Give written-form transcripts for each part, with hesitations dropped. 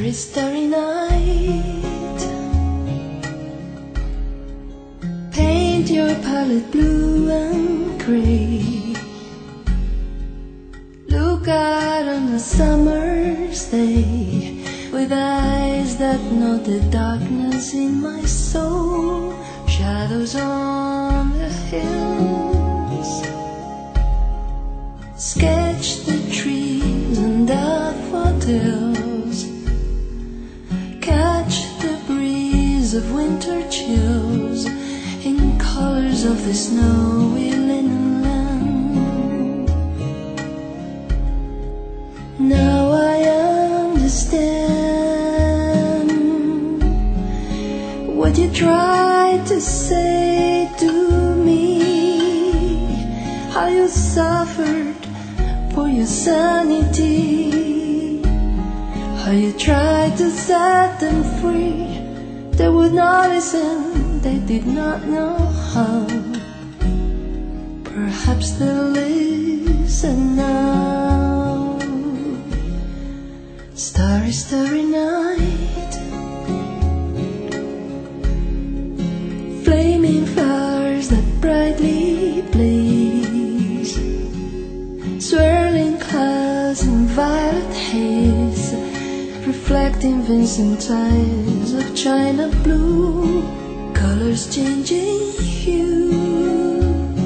Starry night, paint your palette blue and gray. Look out on a summer's day with eyes that know the darkness in my soul. Shadows on the hills, sketch the trees and daffodils, catch the breeze of winter chills in colors of the snowy linen land. Now I understand what you tried to say to me, how you suffered for your sanity, how you tried to set them free. They would not listen, they did not know how. Perhaps they'll listen now. Starry, starry night, flaming flowers that brightly blaze, swirling clouds in violet haze, reflecting Vincent eyes of china blue, colors changing hue,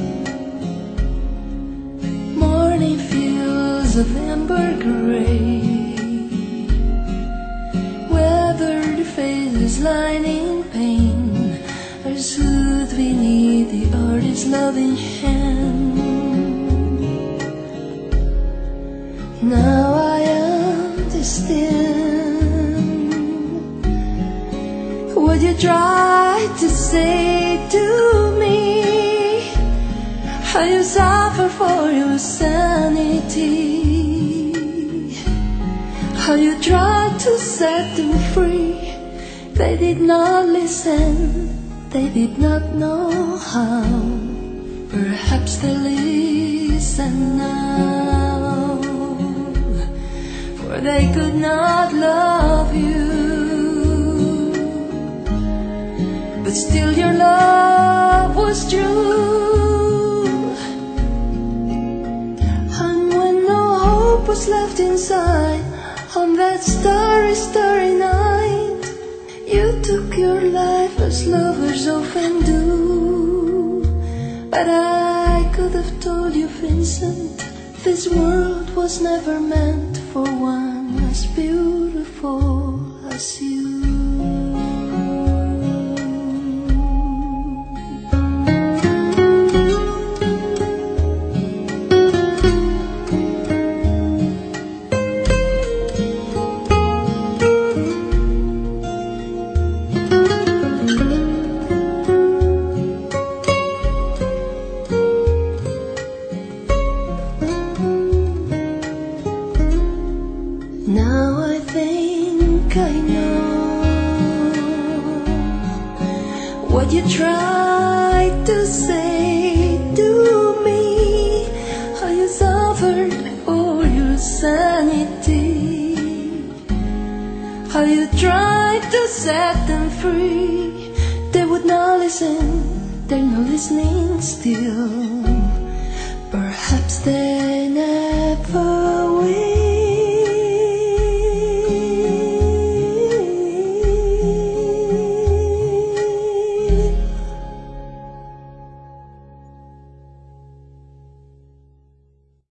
morning fields of amber gray, weathered faces lying in pain are soothed beneath the artist's loving hand. Now I understand what you tried to say to me, how you suffer for your sanity, how you tried to set them free. They did not listen, they did not know how. Perhaps they listen now, for they could not love you, but still your love was true. And when no hope was left inside, on that starry, starry night, you took your life as lovers often do. But I could have told you, Vincent, this world was never meant for one as beautiful as you. Now I think I know what you tried to say to me, how you suffered for your sanity, how you tried to set them free. They would not listen, they're not listening still.